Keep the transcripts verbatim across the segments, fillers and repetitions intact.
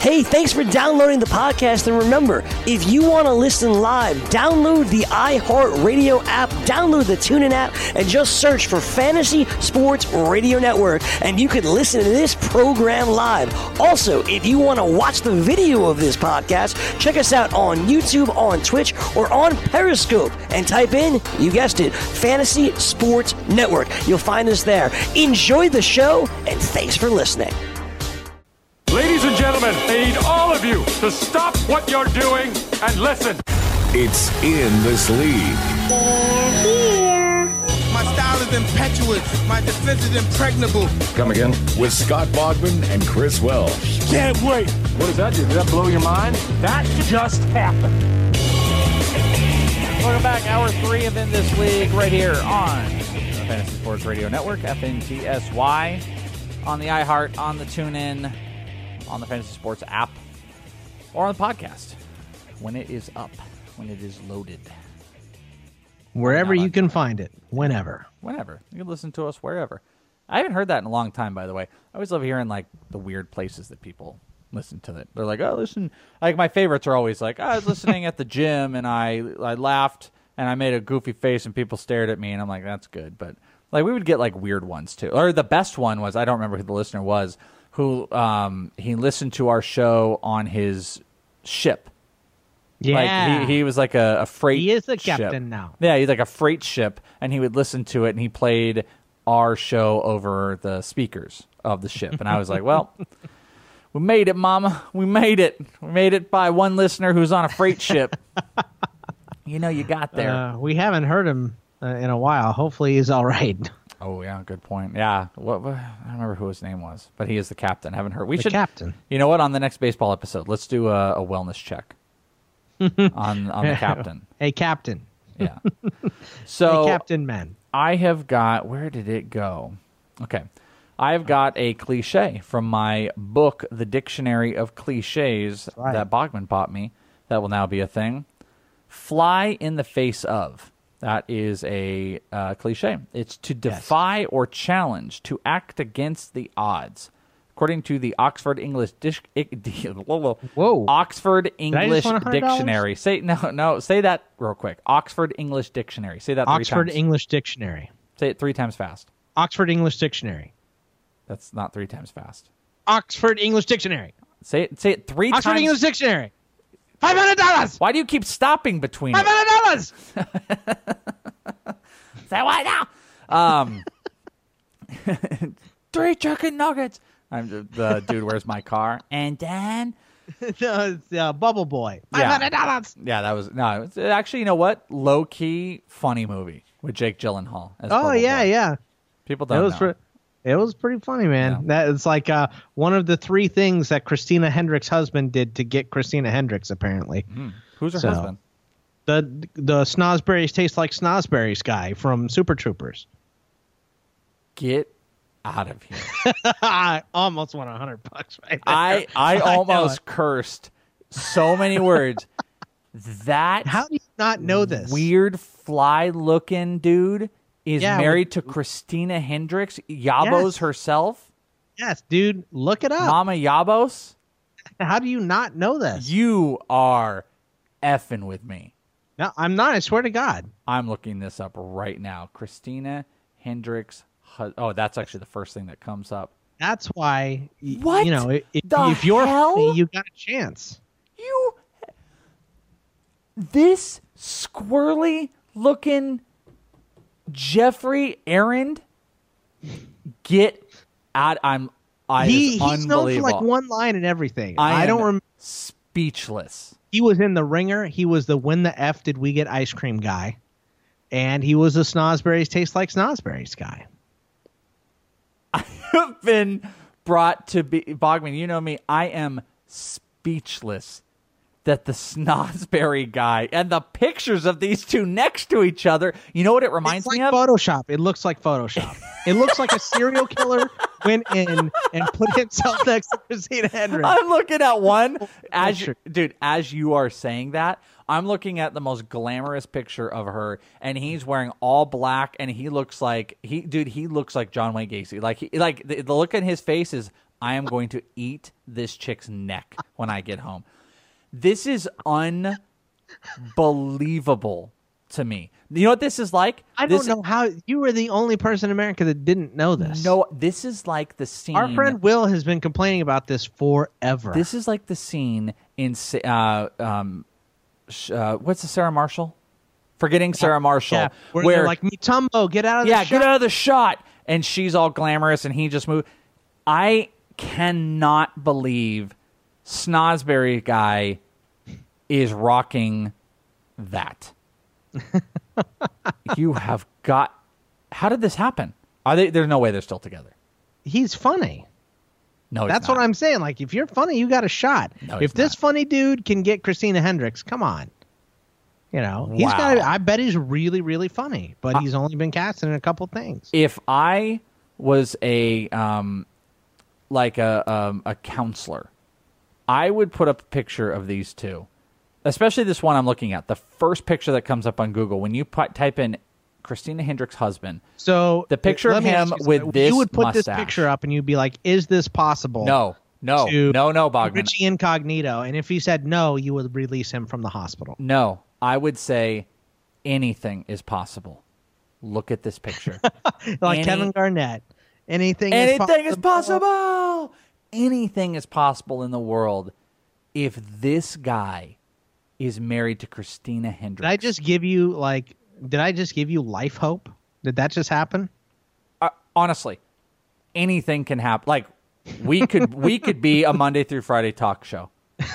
Hey, thanks for downloading the podcast. And remember, if you want to listen live, download the iHeartRadio app, download the TuneIn app, and just search for Fantasy Sports Radio Network, and you can listen to this program live. Also, if you want to watch the video of this podcast, check us out on YouTube, on Twitch, or on Periscope, and type in, you guessed it, Fantasy Sports Network. You'll find us there. Enjoy the show, and thanks for listening. Ladies and gentlemen, I need all of you to stop what you're doing and listen. It's In This League. They're here. My style is impetuous. My defense is impregnable. Come again? With Scott Bogman and Chris Welsh. Can't wait. What does that do? Did that blow your mind? That just happened. Welcome back. Hour three of In This League right here on the Fantasy Sports Radio Network, F N T S Y, on the iHeart, on the TuneIn, on the Fantasy Sports app, or on the podcast when it is up, when it is loaded. Wherever you can find it, whenever. Whenever. You can listen to us wherever. I haven't heard that in a long time, by the way. I always love hearing, like, the weird places that people listen to it. They're like, oh, listen. Like, my favorites are always like, oh, I was listening at the gym, and I, I laughed, and I made a goofy face, and people stared at me, and I'm like, that's good. But, like, we would get, like, weird ones, too. Or the best one was, I don't remember who the listener was, who um, he listened to our show on his ship. Yeah. Like he, he was like a, a freight He is the ship. captain now. Yeah, he's like a freight ship, and he would listen to it, and he played our show over the speakers of the ship. And I was like, well, we made it, Mama. We made it. We made it by one listener who's on a freight ship. You know you got there. Uh, we haven't heard him uh, in a while. Hopefully he's all right. Oh, yeah, good point. Yeah, what, what, I don't remember who his name was, but he is the captain. I haven't heard. We the should, captain. You know what? On the next baseball episode, let's do a, a wellness check on on the captain. Hey, captain. Yeah. So, hey, Captain Man. I have got, where did it go? Okay. I have got a cliche from my book, The Dictionary of Cliches, right. that Bogman bought me. That will now be a thing. Fly in the face of. That is a uh, cliche. It's to defy yes. or challenge, to act against the odds. According to the Oxford English Dish, Whoa. Oxford English Dictionary. Say no, no. Say that real quick. Oxford English Dictionary. Say that three Oxford times. English Dictionary. Say it three times fast. Oxford English Dictionary. That's not three times fast. Oxford English Dictionary. Say it. Say it three Oxford times. Oxford English Dictionary. Five hundred dollars. Why do you keep stopping between? Five hundred dollars. Say what now? Um, three chicken nuggets. I'm the, the dude. Where's my car? And then no, it's uh, Bubble Boy. Five yeah. hundred dollars. Yeah, that was no. It's, actually, you know what? Low key funny movie with Jake Gyllenhaal. As oh Bubble yeah, Boy. yeah. People don't it was know. For, it was pretty funny, man. Yeah. That it's like uh, one of the three things that Christina Hendricks' husband did to get Christina Hendricks. Apparently, mm. Who's her so, husband? The the Snosberries Taste Like Snosberries guy from Super Troopers. Get out of here! I almost won a hundred bucks right there. I I almost cursed so many words. That how do you not know this weird fly looking dude is yeah, married with, to Christina Hendricks, Yabos yes. herself? Yes, dude. Look it up. Mama Yabos? How do you not know this? You are effing with me. No, I'm not. I swear to God. I'm looking this up right now. Christina Hendricks. Oh, that's actually the first thing that comes up. That's why, what? you know, if, the if you're hell? funny, you got a chance. You, this squirrely looking Jeffrey Arend, get out. I'm, I, he, he's unbelievable. known for like one line and everything. I, I don't remember. Speechless. He was in The Ringer. He was the When the F Did We Get Ice Cream guy. And he was a Snosberries Taste Like Snosberries guy. I have been brought to be, Bogman, you know me, I am speechless that the Snosberry guy and the pictures of these two next to each other, you know what it reminds it's like me of? Photoshop. It looks like Photoshop. It looks like a serial killer went in and put himself next to Christina Hendricks. I'm looking at one as you, dude, as you are saying that, I'm looking at the most glamorous picture of her, and he's wearing all black, and he looks like he, dude, he looks like John Wayne Gacy. Like, he, like the, the look in his face is I am going to eat this chick's neck when I get home. This is unbelievable to me. You know what this is like? I this, don't know how you were the only person in America that didn't know this. No, this is like the scene. Our friend Will has been complaining about this forever. This is like the scene in uh, um, uh, what's the Sarah Marshall? Forgetting Sarah Marshall, yeah, where, where they're like Mutombo, get out of the yeah, shot. get out of the shot, and she's all glamorous, and he just moved. I cannot believe Snosberry guy is rocking that. You have got. How did this happen? Are they? There's no way they're still together. He's funny. No, he's that's not. what I'm saying. Like, if you're funny, you got a shot. No, he's if this not. funny dude can get Christina Hendricks, come on. You know, he's Wow. got. I bet he's really, really funny, but he's only been cast in a couple things. If I was a um, like a um, a counselor, I would put up a picture of these two, especially this one I'm looking at. The first picture that comes up on Google when you put, type in Christina Hendricks' husband. So the picture let of me him ask you with something. this you would put mustache. this picture up, and you'd be like, "Is this possible?" No, no, to no, no, Bogman. Richie Incognito, and if he said no, you would release him from the hospital. No, I would say anything is possible. Look at this picture. Like Any- Kevin Garnett. Anything, Anything is is possible. Anything is possible in the world if this guy is married to Christina Hendricks. Did I just give you like? Did I just give you life hope? Did that just happen? Uh, honestly, anything can happen. Like we could, we could be a Monday through Friday talk show.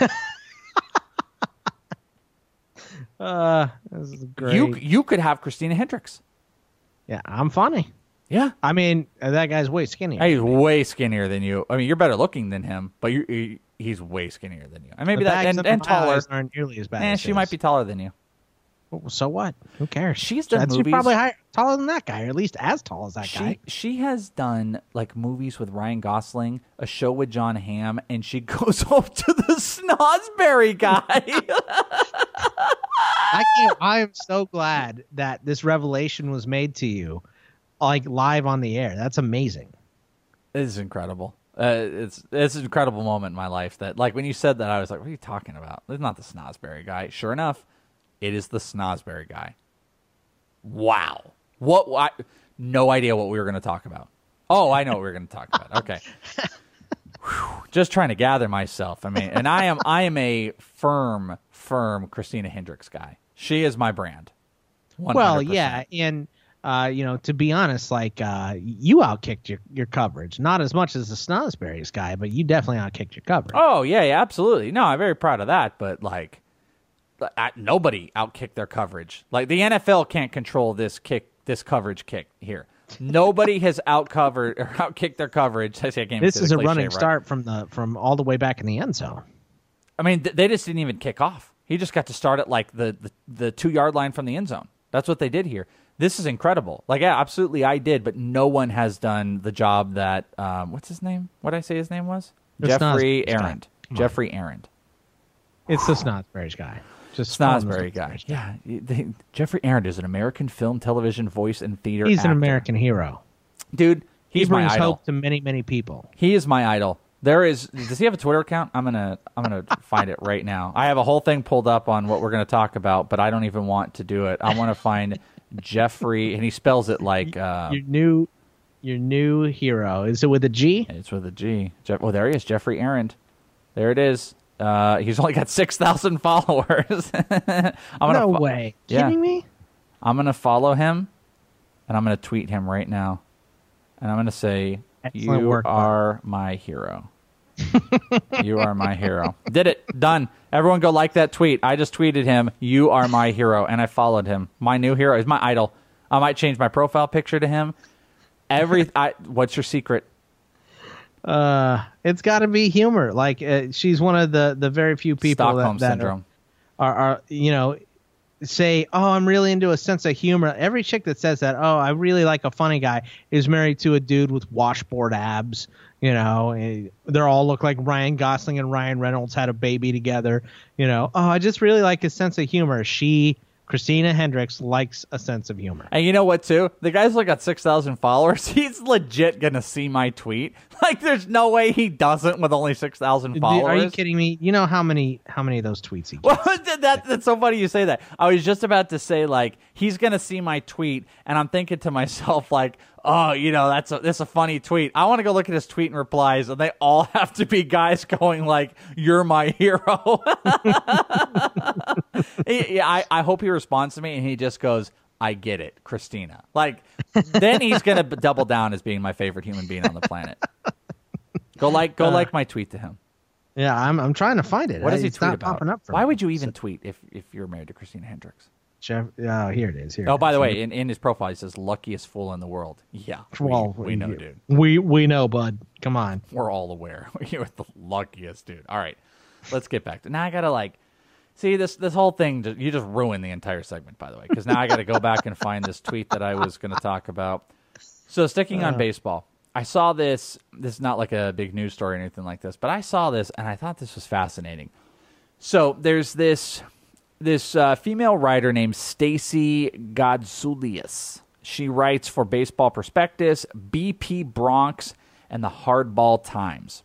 Uh, this is great. You, you could have Christina Hendricks. yeah, I'm funny. Yeah, I mean, that guy's way skinnier. he's way skinnier than you. I mean, you're better looking than him, but you, you, he's way skinnier than you. And maybe The that bags and, under and my taller. eyes aren't nearly as bad. And as she his. might be taller than you. So what? Who cares? She's done She's movies- probably higher, taller than that guy, or at least as tall as that She guy. she has done like movies with Ryan Gosling, a show with John Hamm, and she goes home to the Snosberry guy. I can't. I am so glad that this revelation was made to you, like live on the air. That's amazing. This is incredible. Uh, it's it's an incredible moment in my life that, like, when you said that, I was like, "What are you talking about? It's not the Snosberry guy." Sure enough, it is the Snosberry guy. Wow. What? what no idea what we were going to talk about. Oh, I know what we were going to talk about. Okay. Whew. Just trying to gather myself. I mean, and I am I am a firm, firm Christina Hendricks guy. She is my brand. one hundred percent. Well, yeah, and uh, you know, to be honest, like uh, you outkicked your, your coverage, not as much as the Snosberries guy, but you definitely outkicked your coverage. Oh, yeah, yeah, absolutely. No, I'm very proud of that, but like I, nobody outkicked their coverage. Like the N F L can't control this kick, this coverage kick here. Nobody has outcovered or outkicked their coverage. I say I can't This say the is a cliche, running right? start from the from all the way back in the end zone. I mean, th- they just didn't even kick off. He just got to start at like the, the, the two yard line from the end zone. That's what they did here. This is incredible. Like, yeah, absolutely, I did, but no one has done the job that um, what's his name? What did I say his name was? The Jeffrey Snosberries guy. Arend. Jeffrey Arend. It's the Snosberries guy. Just call him the Snosberry guy. Snosberries Yeah, they, Jeffrey Arend is an American film, television voice, and theater. He's an actor. American hero. dude. He He's my brings idol. hope to many, many people. He is my idol. There is. Does he have a Twitter account? I'm gonna. I'm gonna find it right now. I have a whole thing pulled up on what we're gonna talk about, but I don't even want to do it. I want to find Jeffrey, and he spells it like. Uh, Your new, your new hero. Is it with a G? it's with a G. Jeff, well, there he is, Jeffrey Arend. There it is. Uh, he's only got six thousand followers. I'm gonna No fo- way. Yeah. Kidding me? I'm gonna follow him, and I'm gonna tweet him right now, and I'm gonna say, Excellent "You work, bud." are my hero. You are my hero." Did it. Done. Everyone go like that tweet. I just tweeted him, "You are my hero," and I followed him. My new hero is my idol. I might change my profile picture to him. Every. I, what's your secret? Uh, it's got to be humor. Like uh, she's one of the, the very few people Stockholm that, that syndrome. Are, are, are you know say, oh, I'm really into a sense of humor. Every chick that says that, oh, I really like a funny guy, is married to a dude with washboard abs. You know, and they all look like Ryan Gosling and Ryan Reynolds had a baby together. You know, oh, I just really like his sense of humor. She Christina Hendricks likes a sense of humor. And you know what, too? The guy's only got six thousand followers. He's legit going to see my tweet. Like, there's no way he doesn't with only six thousand followers. Are you kidding me? You know how many how many of those tweets he gets? Well, that, that's so funny you say that. I was just about to say, like, he's going to see my tweet, and I'm thinking to myself, like, oh, you know, that's a, that's a funny tweet. I want to go look at his tweet and replies, and they all have to be guys going like, you're my hero. yeah, I, I hope he responds to me, and he just goes, I get it, Christina. Like, then he's going to double down as being my favorite human being on the planet. Go like go uh, like my tweet to him. Yeah, I'm I'm trying to find it. What does he it's tweet not about? Popping up for Why me. would you even So, tweet if, if you're married to Christina Hendricks? Jeff, oh, here it is. Here. Oh, it by is. the way, in, in his profile, he says, luckiest fool in the world. Yeah, we, well, we know, dude. We we know, bud. Come on. We're all aware. You're the luckiest dude. All right, let's get back to now. I gotta like see this this whole thing. You just ruined the entire segment, by the way, because now I got to go back and find this tweet that I was going to talk about. So sticking on Uh. baseball, I saw this. This is not like a big news story or anything like this, but I saw this and I thought this was fascinating. So there's this this uh, female writer named Stacy Godsoulias. She writes for Baseball Prospectus, B P Bronx, and the Hardball Times.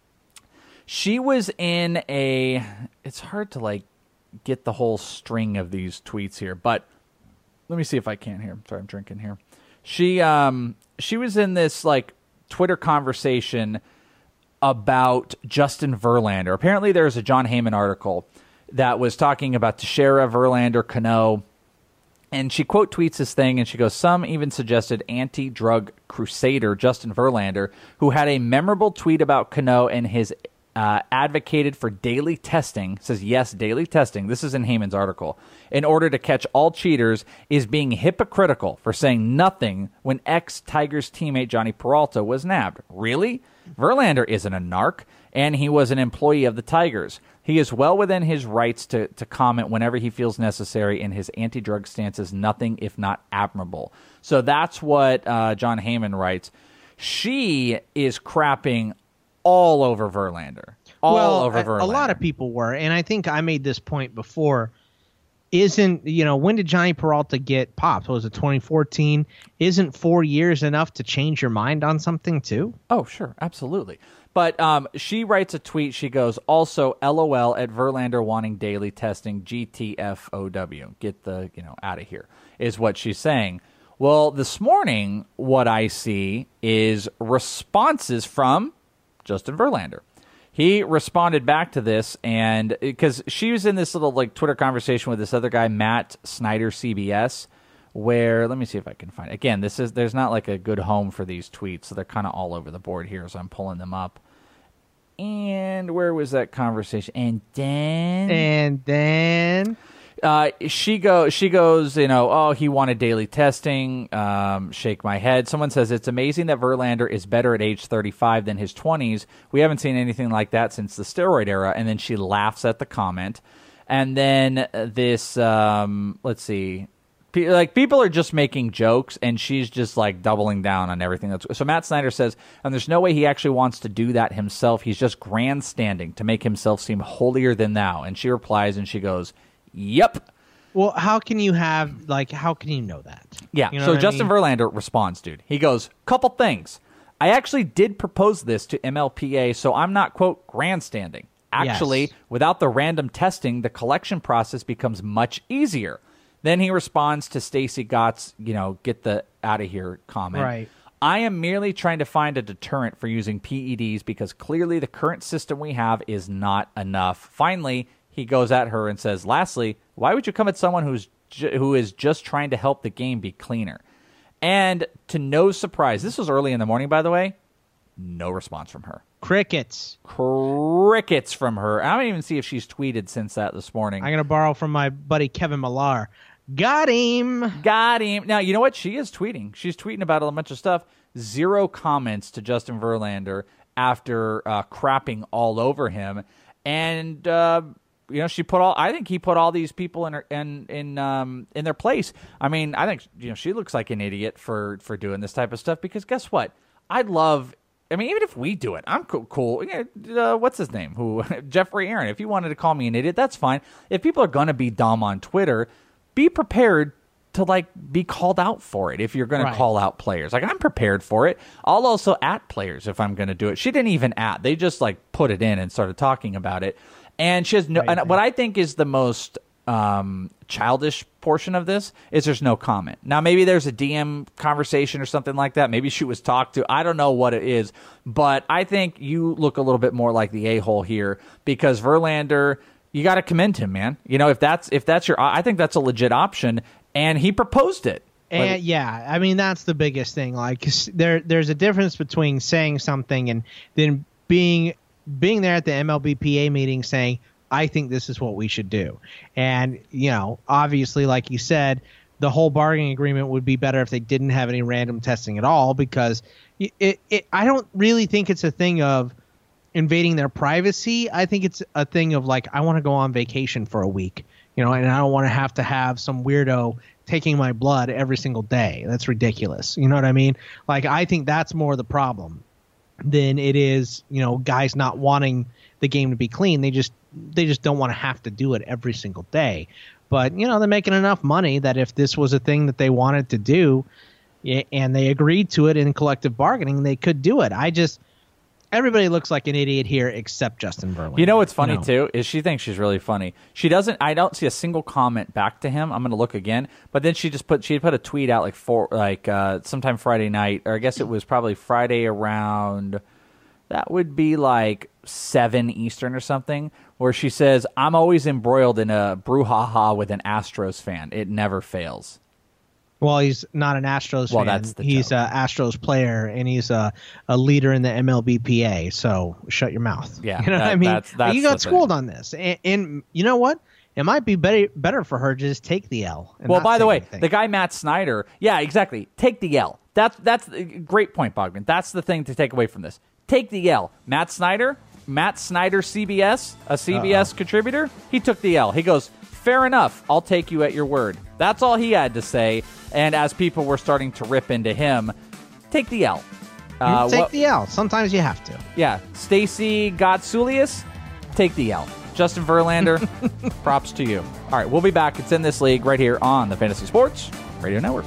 She was in a, it's hard to like get the whole string of these tweets here, but let me see if I can here. Sorry, I'm drinking here. She um she was in this like Twitter conversation about Justin Verlander. Apparently there's a John Heyman article that was talking about Teixeira, Verlander, Cano, and she quote tweets this thing, and she goes, some even suggested anti-drug crusader Justin Verlander, who had a memorable tweet about Cano and his uh, advocated for daily testing, says yes, daily testing, this is in Heyman's article, in order to catch all cheaters, is being hypocritical for saying nothing when ex-Tigers teammate Johnny Peralta was nabbed. Really? Verlander isn't a narc, and he was an employee of the Tigers. He is well within his rights to, to comment whenever he feels necessary, and his anti-drug stance is nothing if not admirable. So that's what uh, John Heyman writes. She is crapping all over Verlander. All well, over a, Verlander. a lot of people were, and I think I made this point before. Isn't, you know, when did Johnny Peralta get popped? Was it twenty fourteen? Isn't four years enough to change your mind on something too? Oh, sure. Absolutely. But um, she writes a tweet. She goes, also, LOL at Verlander wanting daily testing, G T F O W. Get the, you know, out of here, is what she's saying. Well, this morning, what I see is responses from Justin Verlander. He responded back to this, and because she was in this little like Twitter conversation with this other guy, Matt Snyder, C B S, where, let me see if I can find it. Again, this is there's not like a good home for these tweets, so they're kind of all over the board here, so I'm pulling them up. And where was that conversation? And then... And then... Uh, she go. She goes. You know. Oh, he wanted daily testing. Um, shake my head. Someone says it's amazing that Verlander is better at age thirty-five than his twenties. We haven't seen anything like that since the steroid era. And then she laughs at the comment. And then this. Um, let's see. P- like people are just making jokes, and she's just like doubling down on everything. That's so. Matt Snyder says, and there's no way he actually wants to do that himself. He's just grandstanding to make himself seem holier than thou. And she replies, and she goes, yep. Well, how can you have, like, how can you know that? Yeah, you know so what I Justin mean? Verlander responds, dude. He goes, couple things. I actually did propose this to M L P A, so I'm not, quote, grandstanding. Actually, Yes. without the random testing, the collection process becomes much easier. Then he responds to Stacy Gott's, you know, get the out of here comment. Right. I am merely trying to find a deterrent for using P E Ds because clearly the current system we have is not enough. Finally, he goes at her and says, lastly, why would you come at someone who's ju- who is just trying to help the game be cleaner? And to no surprise, this was early in the morning, by the way, no response from her. Crickets. Crickets from her. I don't even see if she's tweeted since that this morning. I'm going to borrow from my buddy Kevin Millar. Got him. Got him. Now, you know what? She is tweeting. She's tweeting about a bunch of stuff. Zero comments to Justin Verlander after uh, crapping all over him. And, uh, you know, she put all, I think he put all these people in her, in, in, um, in their place. I mean, I think, you know, she looks like an idiot for, for doing this type of stuff because guess what? I'd love, I mean, even if we do it, I'm cool. cool. Uh, what's his name? Who? Jeffrey Aaron. If you wanted to call me an idiot, that's fine. If people are going to be dumb on Twitter, be prepared to like be called out for it if you're going Right. to call out players. Like I'm prepared for it. I'll also at players if I'm going to do it. She didn't even at. They just like put it in and started talking about it. And she has no. Right. And what I think is the most um, childish portion of this is there's no comment. Now maybe there's a D M conversation or something like that. Maybe she was talked to. I don't know what it is, but I think you look a little bit more like the a-hole here because Verlander. You got to commend him, man. You know if that's if that's your. I think that's a legit option. And he proposed it. And Like- yeah, I mean that's the biggest thing. Like 'cause there, there's a difference between saying something and then being being there at the M L B P A meeting saying, "I think this is what we should do." And you know, obviously, like you said, the whole bargaining agreement would be better if they didn't have any random testing at all. Because it, it, it I don't really think it's a thing of invading their privacy. I think it's a thing of like, I want to go on vacation for a week. You know, and I don't want to have to have some weirdo taking my blood every single day. That's ridiculous. You know what I mean? Like, I think that's more the problem than it is, you know, guys not wanting the game to be clean. They just they just don't want to have to do it every single day. But, you know, they're making enough money that if this was a thing that they wanted to do y- and they agreed to it in collective bargaining, they could do it. I just Everybody looks like an idiot here except Justin Verlander. You know what's funny You know? too is she thinks she's really funny. She doesn't. I don't see a single comment back to him. I'm going to look again, but then she just put she put a tweet out like for like uh, sometime Friday night, or I guess it was probably Friday around. That would be like seven Eastern or something, where she says, "I'm always embroiled in a brouhaha with an Astros fan. It never fails." Well, he's not an Astros Well, fan. that's the he's joke. an Astros player, and he's a, a leader in the M L B P A. So shut your mouth. Yeah, you know that- what I mean. that's- that's you got the thing. schooled on this, and, and you know what? It might be better better for her to just take the L. And Well, not by the say way, anything. the guy Matt Snyder, yeah, exactly. Take the L. That's that's a great point, Bogman. That's the thing to take away from this. Take the L. Matt Snyder, Matt Snyder, C B S, a C B S contributor. He took the L. He goes, fair enough. I'll take you at your word. That's all he had to say. And as people were starting to rip into him, take the L. Uh, take what- the L. Sometimes you have to. yeah, Stacy Gotsulias, take the L. Justin Verlander, props to you. All right, we'll be back. It's In This League right here on the Fantasy Sports Radio Network.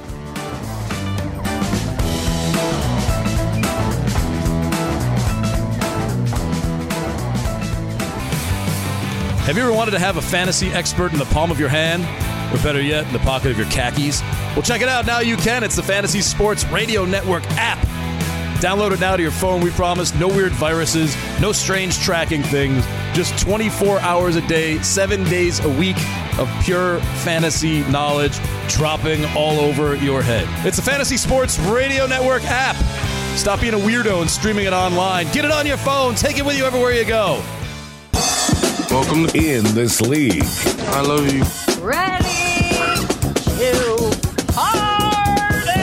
Have you ever wanted to have a fantasy expert in the palm of your hand? Or better yet, in the pocket of your khakis? Well, check it out. Now you can. It's the Fantasy Sports Radio Network app. Download it now to your phone. We promise no weird viruses, no strange tracking things. Just twenty-four hours a day, seven days a week of pure fantasy knowledge dropping all over your head. It's the Fantasy Sports Radio Network app. Stop being a weirdo and streaming it online. Get it on your phone. Take it with you everywhere you go. Welcome to In This League. I love you. Ready to party!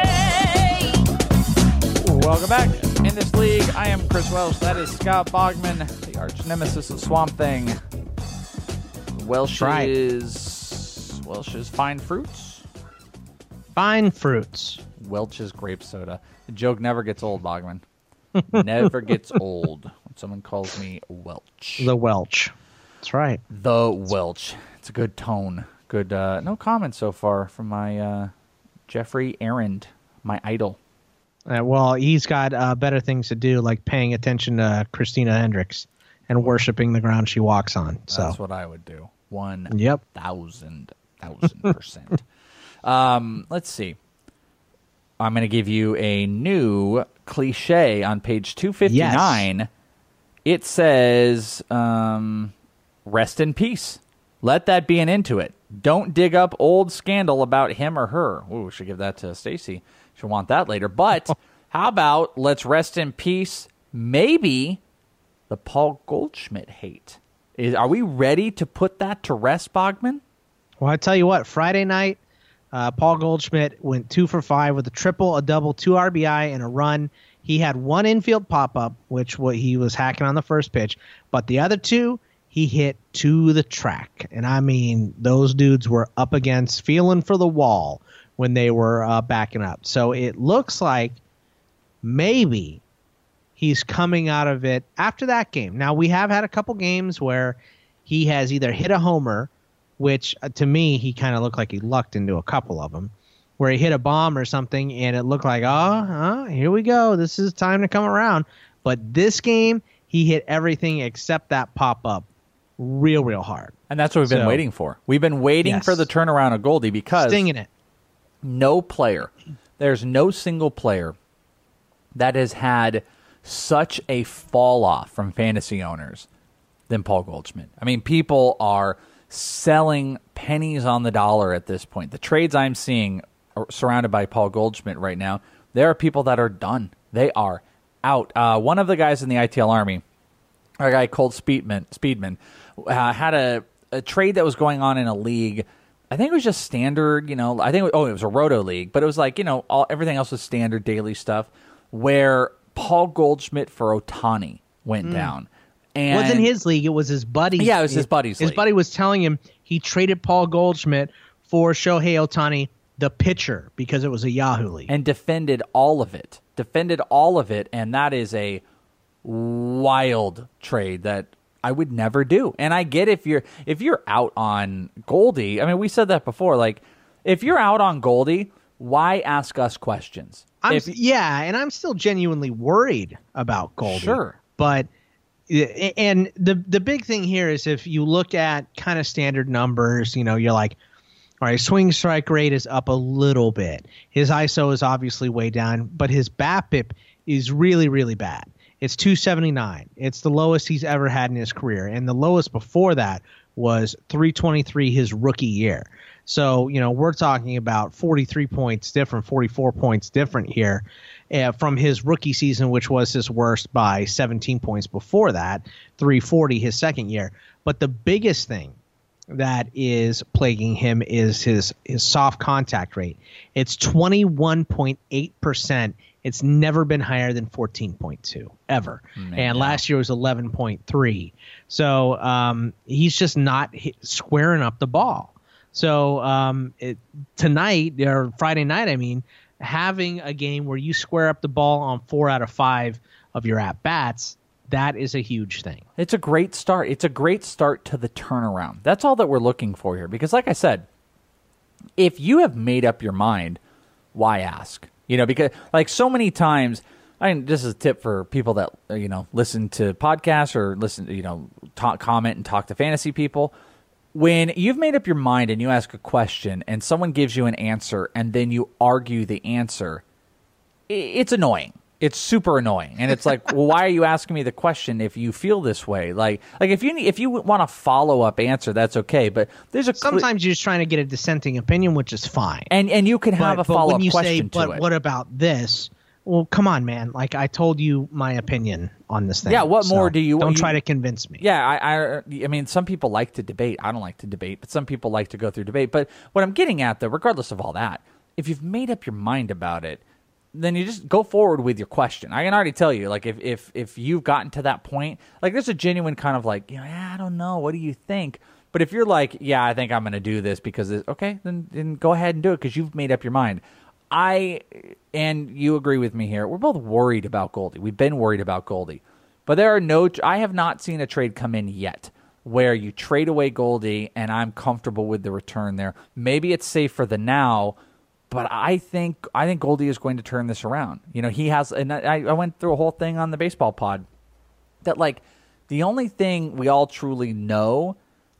Welcome back. In This League, I am Chris Welsh. That is Scott Bogman, the arch nemesis of Swamp Thing. Welsh's, right. Welsh's Fine Fruits. Fine fruits. Welch's Grape Soda. The joke never gets old, Bogman. Never gets old when someone calls me Welch. The Welch. That's right. The Welch. It's a good tone. Good. Uh, no comments so far from my uh, Jeffrey Arend, my idol. Uh, well, he's got uh, better things to do, like paying attention to Christina Hendricks and worshiping the ground she walks on. So That's what I would do. One Yep. thousand, thousand percent. Um, let's see. I'm going to give you a new cliche on page two fifty-nine. Yes. It says, um, rest in peace. Let that be an into it. Don't dig up old scandal about him or her. Ooh, we should give that to Stacy. She'll want that later. But how about let's rest in peace, maybe, the Paul Goldschmidt hate. Is, are we ready to put that to rest, Bogman? Well, I tell you what, Friday night, uh, Paul Goldschmidt went two for five with a triple, a double, two R B I, and a run. He had one infield pop-up, which what he was hacking on the first pitch, but the other two, he hit to the track. And I mean, those dudes were up against, feeling for the wall when they were uh, backing up. So it looks like maybe he's coming out of it after that game. Now, we have had a couple games where he has either hit a homer which uh, to me, he kind of looked like he lucked into a couple of them, where he hit a bomb or something, and it looked like, oh, oh, here we go. This is time to come around. But this game, he hit everything except that pop-up real, real hard. And that's what we've been So- waiting for. We've been waiting Yes. for the turnaround of Goldie because Stinging it. no player, there's no single player that has had such a fall off from fantasy owners than Paul Goldschmidt. I mean, people are selling pennies on the dollar at this point. The trades I'm seeing are surrounded by Paul Goldschmidt right now, there are people that are done. They are out. Uh, one of the guys in the I T L Army, a guy called Speedman, Speedman uh, had a, a trade that was going on in a league. I think it was just standard, you know, I think, oh, it was a Roto League, but it was like, you know, all, everything else was standard daily stuff, where Paul Goldschmidt for Ohtani went Mm. down. It And wasn't his league. It was his buddy. Yeah, it was his buddy's His league. buddy was telling him he traded Paul Goldschmidt for Shohei Ohtani, the pitcher, because it was a Yahoo league. and defended all of it. Defended all of it, and that is a wild trade that I would never do. And I get if you're if you're out on Goldie. I mean, we said that before. Like, if you're out on Goldie, why ask us questions? I'm, If- yeah, and I'm still genuinely worried about Goldie. Sure. But and the the big thing here is if you look at kind of standard numbers, you know, you're like, all right, swing strike rate is up a little bit. His I S O is obviously way down, but his BABIP is really, really bad. It's two seventy-nine. It's the lowest he's ever had in his career. And the lowest before that was three twenty-three his rookie year. So, you know, we're talking about forty-three points different, forty-four points different here uh, from his rookie season, which was his worst by seventeen points before that, three forty his second year. But the biggest thing that is plaguing him is his, his soft contact rate. It's twenty-one point eight percent. It's never been higher than fourteen point two ever. Man, and yeah. last year was eleven point three. So um, he's just not hit, squaring up the ball. So um, it, tonight, or Friday night, I mean, having a game where you square up the ball on four out of five of your at-bats, that is a huge thing. It's a great start. It's a great start to the turnaround. That's all that we're looking for here. Because like I said, if you have made up your mind, why ask? You know, because like so many times, I mean, this is a tip for people that, you know, listen to podcasts or listen to, you know, talk, comment and talk to fantasy people. When you've made up your mind and you ask a question and someone gives you an answer and then you argue the answer, i- it's annoying. It's super annoying. And it's like, well, why are you asking me the question if you feel this way? Like, like if you need, if you want a follow-up answer, that's okay. But there's a cle- Sometimes you're just trying to get a dissenting opinion, which is fine. and and you can have but, a but follow-up when you question say, to but it. what about this? Well, come on, man. Like, I told you my opinion on this thing. Yeah, what So more do you- Don't you- try to convince me. Yeah, I, I, I mean, some people like to debate. I don't like to debate, but some people like to go through debate. But what I'm getting at, though, regardless of all that, if you've made up your mind about it, then you just go forward with your question. I can already tell you, like, if if if you've gotten to that point, like, there's a genuine kind of like, you know, yeah, I don't know, what do you think? But if you're like, yeah, I think I'm going to do this because it's okay, then then go ahead and do it because you've made up your mind. I and you agree with me here. We're both worried about Goldie. We've been worried about Goldie. But there are no I have not seen a trade come in yet where you trade away Goldie and I'm comfortable with the return there. Maybe it's safe for the now, but I think I think Goldie is going to turn this around. You know, he has and I, I went through a whole thing on the baseball pod that like the only thing we all truly know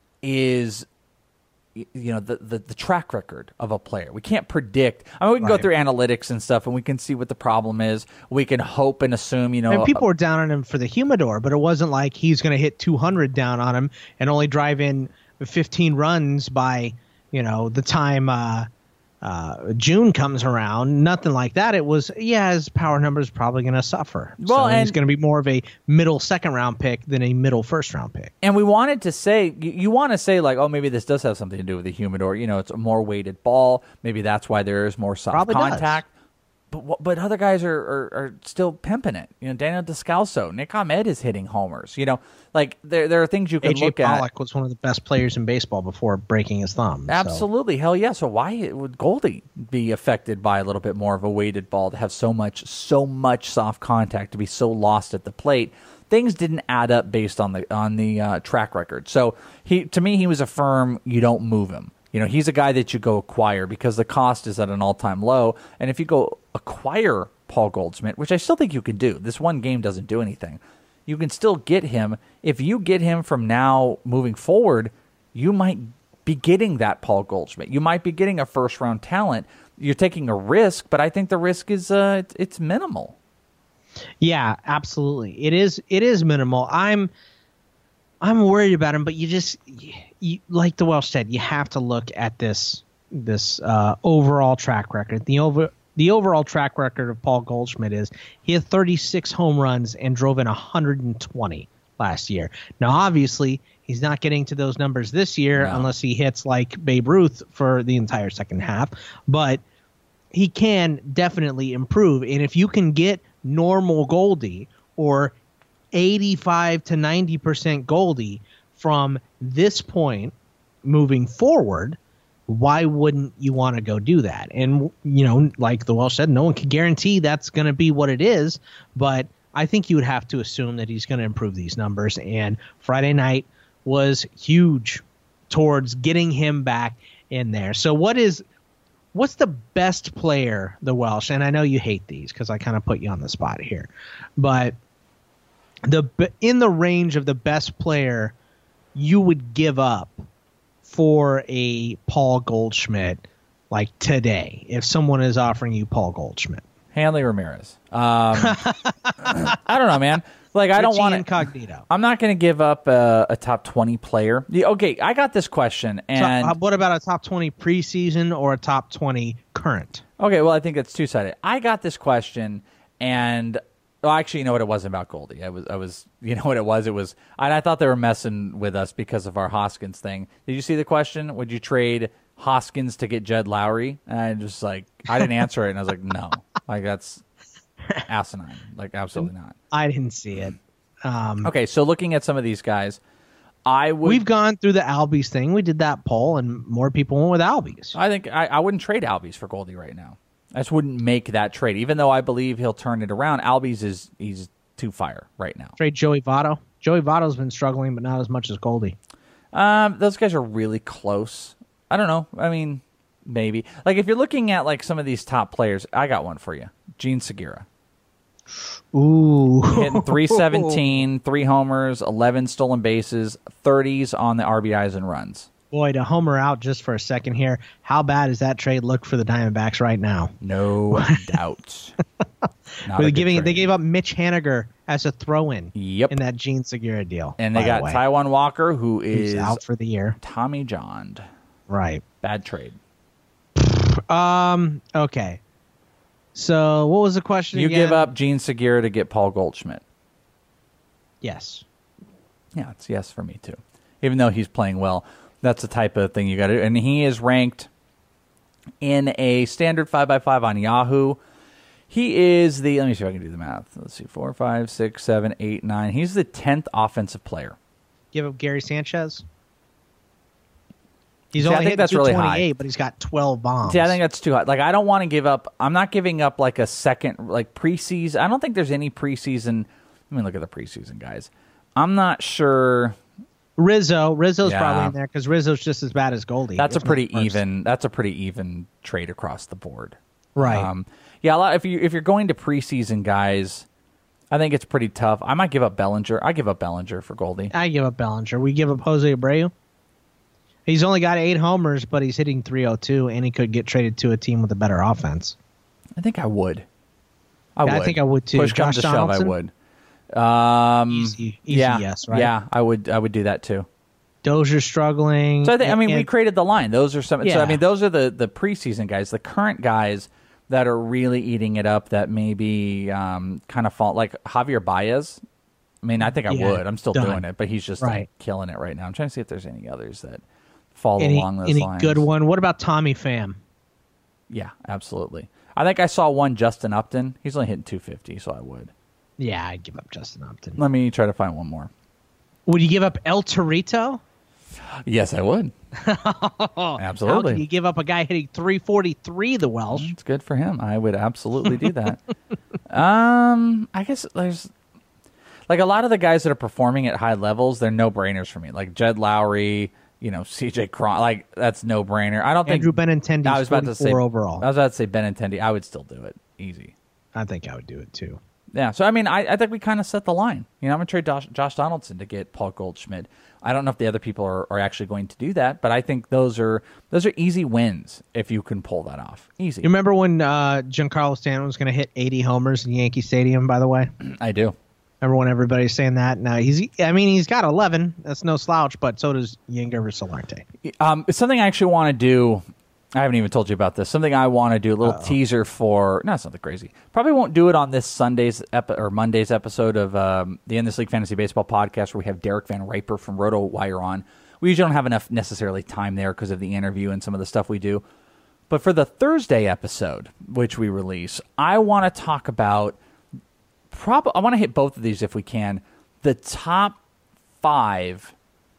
is you know, the, the, the track record of a player. We can't predict. I mean, we can go Right. through analytics and stuff, and we can see what the problem is. We can hope and assume, you know. And people were down on him for the humidor, but it wasn't like he's going to hit two hundred down on him and only drive in fifteen runs by, you know, the time uh, uh, June comes around. Nothing like that. It was, yeah, his power number is probably going to suffer. Well, so he's and- going to be more of a middle second round pick than a middle first round pick. And we wanted to say, you, you want to say, like, oh, maybe this does have something to do with the humidor. You know, it's a more weighted ball. Maybe that's why there is more soft Probably does. contact. But what- but other guys are, are, are still pimping it. You know, Daniel Descalso, Nick Ahmed is hitting homers. You know, like there there are things you can A J look at. Pollock was one of the best players in baseball before breaking his thumb. so. Absolutely. Hell yeah. So why would Goldie be affected by a little bit more of a weighted ball to have so much, so much soft contact, to be so lost at the plate? things didn't add up based on the on the uh, track record. So he to me he was a firm you don't move him. You know, he's a guy that you go acquire because the cost is at an all-time low. And if you go acquire Paul Goldschmidt, which I still think you can do, this one game doesn't do anything. You can still get him. If you get him from now moving forward, you might be getting that Paul Goldschmidt. You might be getting a first-round talent. You're taking a risk, but I think the risk is uh, it's minimal. Yeah, absolutely. It is. It is minimal. I'm. I'm worried about him, but you just, you, like the Welsh said, you have to look at this this uh, overall track record. The over the overall track record of Paul Goldschmidt is he had thirty-six home runs and drove in one hundred twenty last year. Now, obviously, he's not getting to those numbers this year No. unless he hits like Babe Ruth for the entire second half. But he can definitely improve, and if you can get normal Goldie or eighty-five to ninety percent Goldie from this point moving forward, why wouldn't you want to go do that? And, you know, like the Welsh said, no one can guarantee that's going to be what it is, but I think you would have to assume that he's going to improve these numbers. And Friday night was huge towards getting him back in there. So what is what's the best player, the Welsh? And I know you hate these because I kind of put you on the spot here, but the in the range of the best player you would give up for a Paul Goldschmidt, like today, if someone is offering you Paul Goldschmidt. Hanley Ramirez. Um, I don't know, man. Like I don't want to. Incognito. I'm not going to give up a, a top twenty player. Yeah, okay, I got this question, and So, uh, what about a top twenty preseason or a top twenty current? okay, well, I think it's two sided. I got this question, and well, actually, you know what? It wasn't about Goldie. I was, I was, you know what it was? It was, and I thought they were messing with us because of our Hoskins thing. Did you see the question? Would you trade Hoskins to get Jed Lowry? And I just like, I didn't answer it, and I was like, no, like that's asinine. Like, absolutely not. I didn't see it. Um, Okay, so looking at some of these guys, I would. We've gone through the Albies thing. We did that poll, and more people went with Albies. I think I, I wouldn't trade Albies for Goldie right now. I just wouldn't make that trade, even though I believe he'll turn it around. Albies is he's too fire right now. Trade Joey Votto. Joey Votto's been struggling, but not as much as Goldie. Um, those guys are really close. I don't know. I mean, maybe. Like if you're looking at like some of these top players, I got one for you. Gene Segura. Ooh. Hitting three seventeen, three homers, eleven stolen bases, thirties on the R B Is and runs. Boy, to homer out just for a second here, how bad does that trade look for the Diamondbacks right now? No doubt. Not Were a they good giving trade. they gave up Mitch Haniger as a throw-in Yep. in that Gene Segura deal. And they by got the way. Taijuan Walker, who Who's is out for the year. Tommy John. Right. Bad trade. Um. Okay. So what was the question You again? give up Gene Segura to get Paul Goldschmidt. Yes. Yeah, it's yes for me too. Even though he's playing well, that's the type of thing you got to do. And he is ranked in a standard five by five on Yahoo. He is the, let me see if I can do the math. Let's see, four, five, six, seven, eight, nine. He's the tenth offensive player. Give up Gary Sanchez. He's See, I only think hit that's really two twenty-eight, high. but he's got twelve bombs. See, I think that's too high. Like, I don't want to give up, I'm not giving up like a second, like preseason. I don't think there's any preseason. Let me look at the preseason guys. I'm not sure. Rizzo. Rizzo's Yeah. probably in there because Rizzo's just as bad as Goldie. That's a if not pretty worse. even. That's a pretty even trade across the board, Right. Um, yeah, a lot. If you if you're going to preseason guys, I think it's pretty tough. I might give up Bellinger. I give up Bellinger for Goldie. I give up Bellinger. We give up Jose Abreu. He's only got eight homers, but he's hitting three oh two, and he could get traded to a team with a better offense. I think I would. I Yeah, I would. think I would, too. Push comes Josh to shove, I Donaldson? would. Um, Easy, easy yeah, yes, right? Yeah, I would. I would do that too. Dozier's struggling. So I think. I mean, and- we created the line. Those are some. So Yeah. I mean, those are the the preseason guys. The current guys that are really eating it up. That maybe um, kind of fall like Javier Baez. I mean, I think I Yeah, would. I'm still done. doing it, but he's just Right. like, killing it right now. I'm trying to see if there's any others that fall any, along those any lines. good one. What about Tommy Pham? Yeah, absolutely. I think I saw one Justin Upton. He's only hitting two fifty, so I would. Yeah, I'd give up Justin Upton. Let me try to find one more. Would you give up El Torito? Yes, I would. How Absolutely. can you give up a guy hitting three forty-three, the Welsh? It's good for him. I would absolutely do that. um, I guess there's like a lot of the guys that are performing at high levels, they're no brainers for me. Like Jed Lowry, you know, C J Cron, like that's no brainer. I don't Andrew think Benintendi. I was about to say overall. I was about to say Benintendi. I would still do it easy. I think I would do it too. Yeah, so I mean, I, I think we kind of set the line. You know, I'm going to trade Josh, Josh Donaldson to get Paul Goldschmidt. I don't know if the other people are, are actually going to do that, but I think those are those are easy wins if you can pull that off. Easy. You remember when uh, Giancarlo Stanton was going to hit eighty homers in Yankee Stadium, by the way? I do. Remember when everybody's saying that? Now he's, I mean, he's got eleven. That's no slouch, but so does Yengar Solarte. Um, it's something I actually want to do. I haven't even told you about this. Something I want to do, a little Uh-oh. teaser for. No, it's nothing crazy. Probably won't do it on this Sunday's epi- or Monday's episode of um, the In This League Fantasy Baseball podcast, where we have Derek Van Riper from RotoWire on. We usually don't have enough necessarily time there because of the interview and some of the stuff we do. But for the Thursday episode, which we release, I want to talk about. Prob- I want to hit both of these if we can. The top five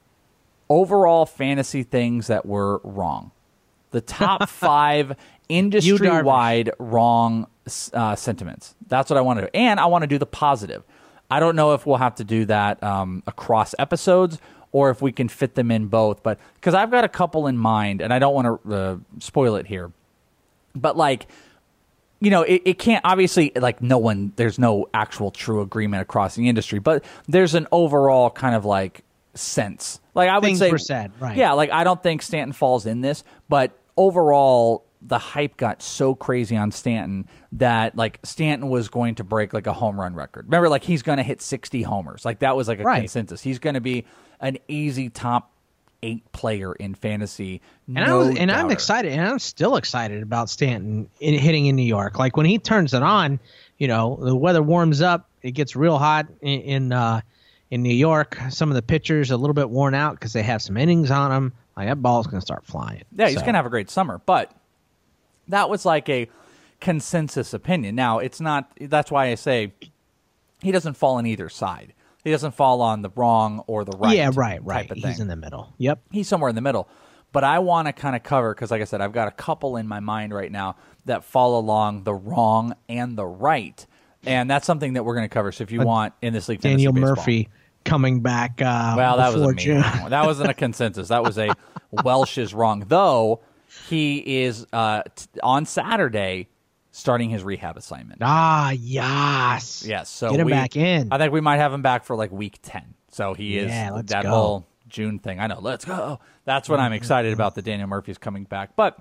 overall fantasy things that were wrong. The top five industry-wide wrong uh, sentiments. That's what I want to do. And I want to do the positive. I don't know if we'll have to do that um, across episodes or if we can fit them in both. But because I've got a couple in mind, and I don't want to uh, spoil it here. But, like, you know, it, it can't, obviously, like, no one, there's no actual true agreement across the industry. But there's an overall kind of, like, sense. Like, I would Things say, were said, right. Yeah, like, I don't think Stanton falls in this, but overall, the hype got so crazy on Stanton that, like, Stanton was going to break, like, a home run record. Remember, like, he's going to hit sixty homers. Like, that was, like, a right. consensus. He's going to be an easy top eight player in fantasy. And, no I was, and I'm doubter. excited, and I'm still excited about Stanton in, hitting in New York. Like, when he turns it on, you know, the weather warms up, it gets real hot in, in uh, in New York. Some of the pitchers are a little bit worn out because they have some innings on them. Like, that ball's going to start flying. Yeah, he's so. going to have a great summer. But that was like a consensus opinion. Now, it's not – that's why I say he doesn't fall on either side. He doesn't fall on the wrong or the right. Yeah, right, right. Type of He's thing. in the middle. Yep. He's somewhere in the middle. But I want to kind of cover – because, like I said, I've got a couple in my mind right now that fall along the wrong and the right. And that's something that we're going to cover. So if you but want in this league, Daniel Fantasy Murphy Baseball, coming back. Uh, well, that was a June. mean one. That wasn't a consensus. That was a Welsh is wrong. Though he is uh, t- on Saturday starting his rehab assignment. Ah, yes. Yes. So get him we, back in. I think we might have him back for like week ten. So he yeah, is let's that go. whole June thing. I know. Let's go. That's what I'm excited about. That Daniel Murphy's coming back. But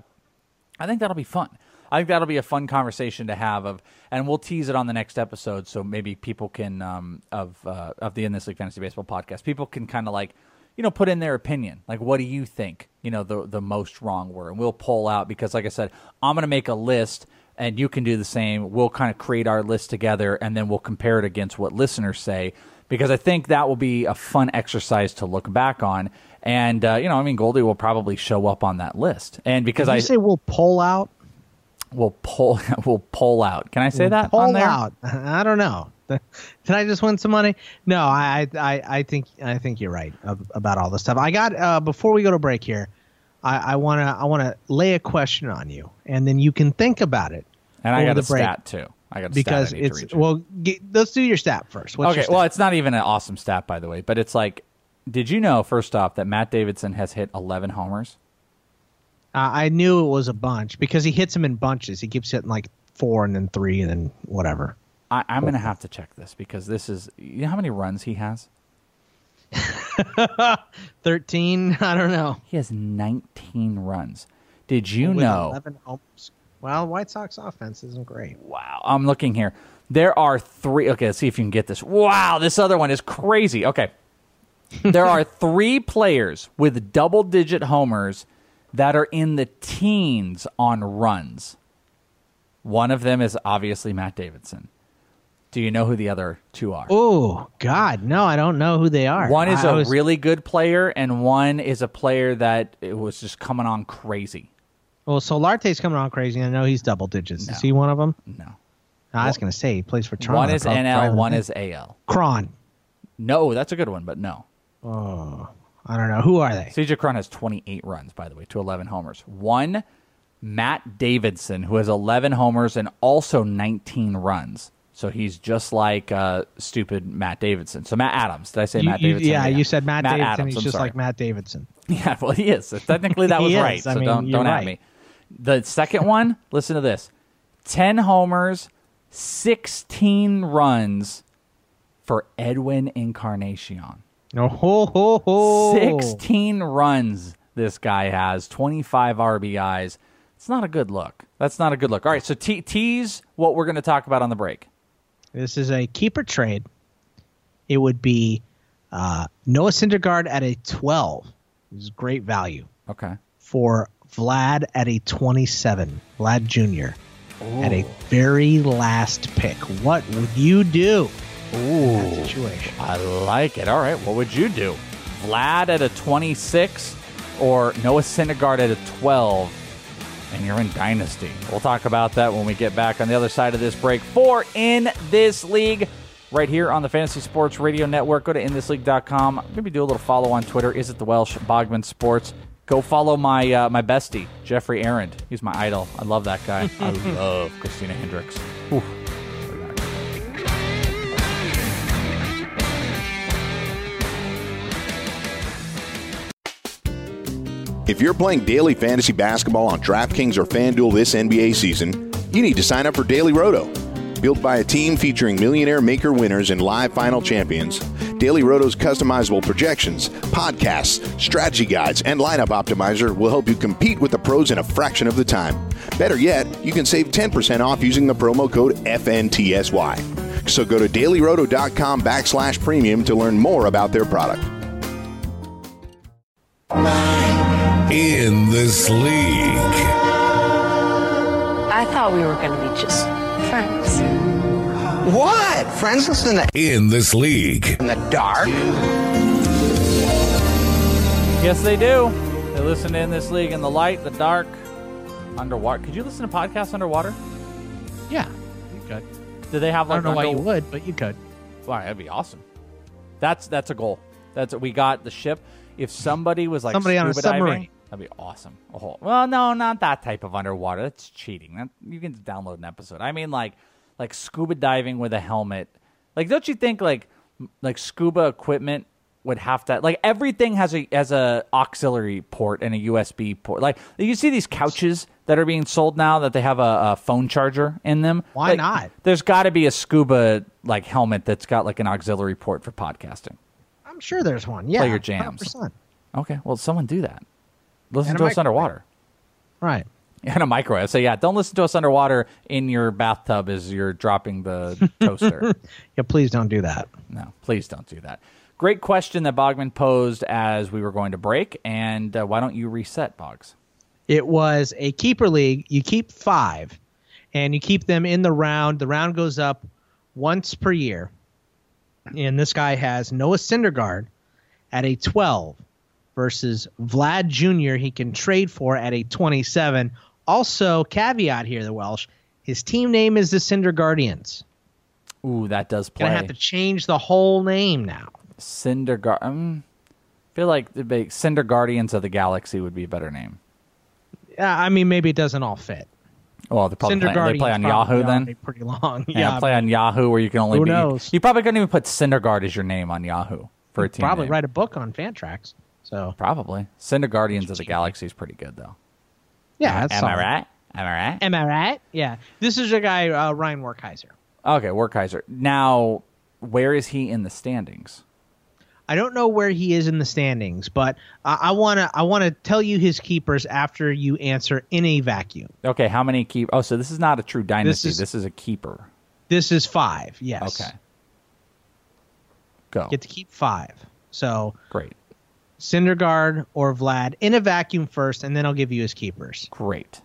I think that'll be fun. I think that'll be a fun conversation to have, of, and we'll tease it on the next episode, so maybe people can um, of uh, of the In This League Fantasy Baseball podcast, people can kind of like, you know, put in their opinion, like, what do you think, you know, the the most wrong were, and we'll pull out, because like I said, I'm going to make a list, and you can do the same. We'll kind of create our list together, and then we'll compare it against what listeners say, because I think that will be a fun exercise to look back on, and uh, you know, I mean, Goldie will probably show up on that list, and because Did you I say we'll pull out. We'll pull. We'll pull out. Can I say we'll that pull on there? out. I don't know. Did I just win some money? No, I, I, I think, I think you're right about all this stuff. I got uh, before we go to break here, I, I wanna, I wanna lay a question on you, and then you can think about it. And I got a break, stat too. I got a because stat I need it's to reach you. well. Get, let's do your stat first. What's okay. your stat? Well, it's not even an awesome stat, by the way, but it's like, did you know, first off, that Matt Davidson has hit eleven homers? Uh, I knew it was a bunch because he hits them in bunches. He keeps hitting like four and then three and then whatever. I, I'm going to have to check this, because this is, you know how many runs he has? thirteen? I don't know. He has nineteen runs. Did you With know? eleven homers. Well, White Sox offense isn't great. Wow. I'm looking here. There are three. Okay, let's see if you can get this. Wow, this other one is crazy. Okay. There are three players with double-digit homers that are in the teens on runs. One of them is obviously Matt Davidson. Do you know who the other two are? Oh, God, no, I don't know who they are. One is I a was... really good player, and one is a player that it was just coming on crazy. Well, Solarte's coming on crazy. I know he's double digits. No. Is he one of them? No. I was going to say he plays for Toronto. One is N L, one is A L. Cron. No, that's a good one, but no. Oh, I don't know. Who are they? C J Cron has twenty-eight runs, by the way, to eleven homers. One, Matt Davidson, who has eleven homers and also nineteen runs. So he's just like uh, stupid Matt Davidson. So Matt Adams. Did I say You- Matt you- Davidson? yeah, you said Matt, Davidson. Adams, He's I'm just sorry. like Matt Davidson. Yeah, well, he is. So technically, that was He is. right. I So mean, don't you're don't at right. me. The second one, listen to this: ten homers, sixteen runs for Edwin Encarnacion. Oh, ho, ho, ho. sixteen runs this guy has, twenty-five R B Is. It's not a good look. That's not a good look. All right, so te- tease what we're going to talk about on the break. This is a keeper trade. It would be uh, Noah Syndergaard at a twelve. This is great value. Okay. For Vlad at a twenty-seven. Vlad Junior at a very last pick. What would you do in that situation? I like it. All right, what would you do? Vlad at a twenty-six or Noah Syndergaard at a twelve, and you're in Dynasty. We'll talk about that when we get back on the other side of this break. For In This League, right here on the Fantasy Sports Radio Network. Go to in this league dot com. Maybe do a little follow on Twitter. Is it the Welsh? Bogman Sports. Go follow my uh, my bestie, Jeffrey Arend. He's my idol. I love that guy. I love Christina Hendricks. Oof. If you're playing daily fantasy basketball on DraftKings or FanDuel this N B A season, you need to sign up for Daily Roto. Built by a team featuring millionaire maker winners and live final champions, Daily Roto's customizable projections, podcasts, strategy guides, and lineup optimizer will help you compete with the pros in a fraction of the time. Better yet, you can save ten percent off using the promo code F N T S Y. So go to dailyroto.com backslash premium to learn more about their product. In This League. I thought we were going to be just friends. What? Friends listen to In This League. in the dark? Yes, they do. They listen to In This League in the light, the dark, underwater. Could you listen to podcasts underwater? Yeah, you could. Do they have I like don't know why you under- would, but you could. Wow, that'd be awesome. That's that's a goal. That's we got the ship. If somebody was like Somebody on a scuba diving, submarine. that'd be awesome. A whole, well, no, not that type of underwater. That's cheating. That, you can download an episode. I mean, like like scuba diving with a helmet. Like, don't you think like like scuba equipment would have to like everything has a has a auxiliary port and a U S B port. Like you see these couches that are being sold now that they have a, a phone charger in them. Why Like, not? There's got to be a scuba like helmet that's got like an auxiliary port for podcasting. I'm sure there's one. Yeah, Play your jams. one hundred percent. Okay, well, someone do that. Listen And a to us microwave. underwater. Right. And a microwave. So yeah, don't listen to us underwater in your bathtub as you're dropping the toaster. Yeah, please don't do that. No, please don't do that. Great question that Bogman posed as we were going to break. And uh, why don't you reset, Boggs? It was a keeper league. You keep five, and you keep them in the round. The round goes up once per year. And this guy has Noah Syndergaard at a twelve versus Vlad Junior he can trade for at a twenty-seven. Also, caveat here, the Welsh, his team name is the Syndergaardians. Ooh, that does play. Gonna have to change the whole name now. Syndergaard. Um, I feel like the big Cinder Guardians of the Galaxy would be a better name. Yeah, I mean, maybe it doesn't all fit. Well, they probably Cinder play, they play on Guardians Yahoo probably then. are Pretty long. Yeah, Yeah, play on Yahoo where you can only Who be. knows? You probably couldn't even put Syndergaard as your name on Yahoo for a team. probably name. write a book on Fantrax. So Probably. Cinder Guardians of the Galaxy is pretty good though. yeah, that's Am I solid. right? Am I right? Am I right? Yeah. This is your guy, uh, Ryan Werkheiser. Okay, Werkheiser. Now, where is he in the standings? I don't know where he is in the standings, but uh, I wanna I wanna tell you his keepers after you answer in a vacuum. Okay, how many keep? Oh, so this is not a true dynasty. This This is, is- a keeper. This is five. Yes. Okay. Go. Get to keep five. So Great. Syndergaard or Vlad in a vacuum first, and then I'll give you his keepers. Great.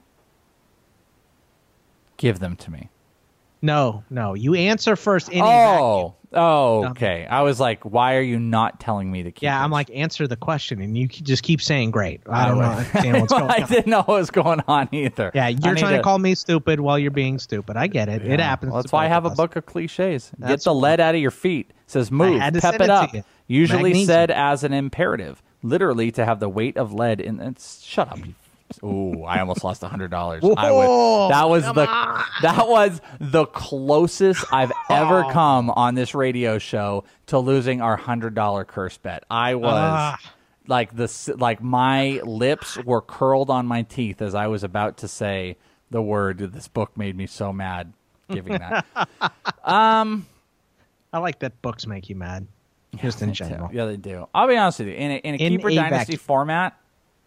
Give them to me. No, no. You answer first in a Oh, vacuum. oh, okay. I was like, why are you not telling me the keepers? Yeah, I'm like, answer the question, and you just keep saying great. I don't know understand what's going I on. didn't know what was going on either. Yeah, I you're need trying to call me stupid while you're being stupid. I get it. It Yeah. happens. Well, that's to why I both have of a us. book of cliches. Get That's the why. lead out of your feet. It says move, had to pep send it it to up. you. Usually Magnesium. said as an imperative, literally to have the weight of lead in. It's shut up, you Ooh, I almost lost a hundred dollars. Whoa, I was that was the on. that was the closest I've ever come on this radio show to losing our hundred dollar curse bet. I was Ah. like the like my lips were curled on my teeth as I was about to say the word. This book made me so mad giving that. um, I like that books make you mad, just in general. Yeah, they do. I'll be honest with you. In a, in a In Keeper a Dynasty vacuum. format,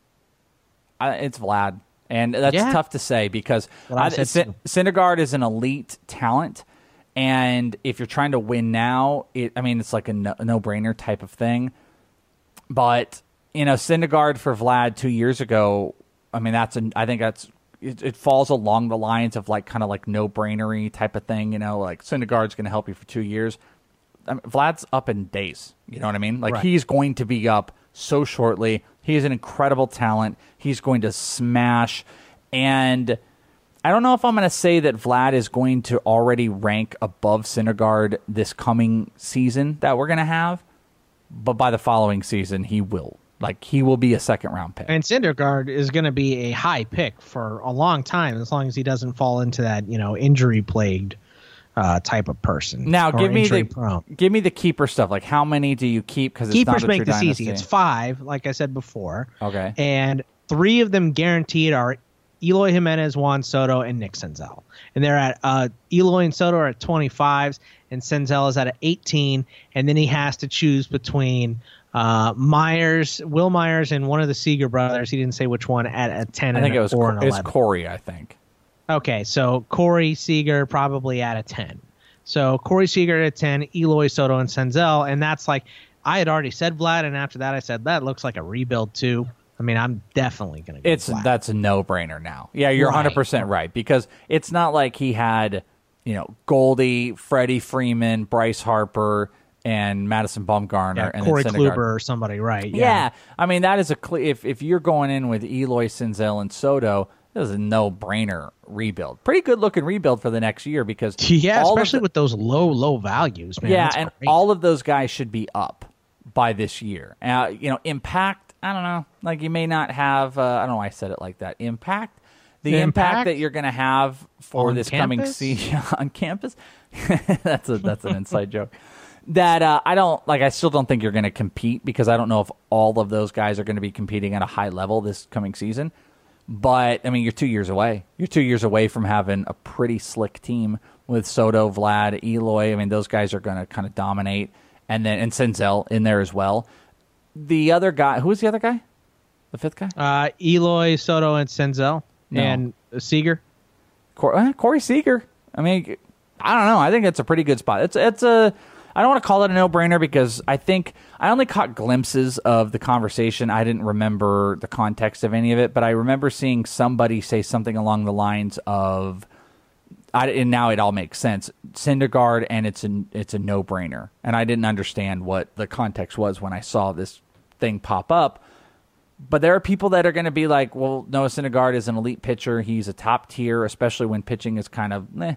I, it's Vlad. And that's Yeah. tough to say because What I I, said Sy- too. Syndergaard is an elite talent. And if you're trying to win now, it, I mean, it's like a no, no-brainer type of thing. But, you know, Syndergaard for Vlad two years ago, I mean, that's an, I think that's it, it falls along the lines of like kind of like no-brainery type of thing, you know, like Syndergaard's going to help you for two years. I mean, Vlad's up in days, you know what I mean? Like Right. he's going to be up so shortly. He's an incredible talent. He's going to smash. And I don't know if I'm going to say that Vlad is going to already rank above Syndergaard this coming season that we're going to have, but by the following season, he will. Like, he will be a second-round pick. And Syndergaard is going to be a high pick for a long time, as long as he doesn't fall into that, you know, injury-plagued uh, type of person. Now, or give me the injury-prone. give me the keeper stuff. Like, how many do you keep? Because it's Keepers not a make true this dynasty. easy. It's five, like I said before. Okay. And three of them guaranteed are Eloy Jimenez, Juan Soto, and Nick Senzel. And they're at uh, Eloy and Soto are at twenty-fives, and Senzel is at eighteen. And then he has to choose between uh, Myers, Will Myers, and one of the Seager brothers. He didn't say which one at a ten. I think and it a was four Cor- and it was eleven. Corey, I think. Okay, so Corey Seager probably at a ten. So Corey Seager at ten, Eloy, Soto, and Senzel, and that's like I had already said Vlad, and after that I said that looks like a rebuild too. I mean, I'm definitely going to go It's Vlad. that's a no-brainer now. Yeah, you're Right. one hundred percent right because it's not like he had, you know, Goldie, Freddie Freeman, Bryce Harper, and Madison Bumgarner, yeah, and Corey then Syndergaard. Kluber or somebody, right? Yeah. Yeah. I mean that is a cle if if you're going in with Eloy, Senzel, and Soto, this is a no-brainer rebuild. Pretty good-looking rebuild for the next year because Yeah, all of especially the- with those low, low values, man. yeah, That's and great. all of those guys should be up by this year. Uh, you know, impact. I don't know. Like you may not have. Uh, I don't know why I said it like that. Impact. The The impact, impact? that you're going to have for On this coming campus? season on campus. that's a that's an inside joke. That uh, I don't like. I still don't think you're going to compete because I don't know if all of those guys are going to be competing at a high level this coming season. But I mean, you're two years away. You're two years away from having a pretty slick team with Soto, Vlad, Eloy. I mean, those guys are going to kind of dominate, and then and Senzel in there as well. The other guy, who was the other guy? The fifth guy? uh, Eloy, Soto, and Senzel, No. and Seager. Cor- uh, Corey Seager. I mean, I don't know. I think it's a pretty good spot. It's it's a. I don't want to call it a no-brainer because I think I only caught glimpses of the conversation. I didn't remember the context of any of it, but I remember seeing somebody say something along the lines of, I, and now it all makes sense. Syndergaard, and it's a it's a no-brainer. And I didn't understand what the context was when I saw this thing pop up. But there are people that are going to be like, well, Noah Syndergaard is an elite pitcher. He's a top tier, especially when pitching is kind of meh.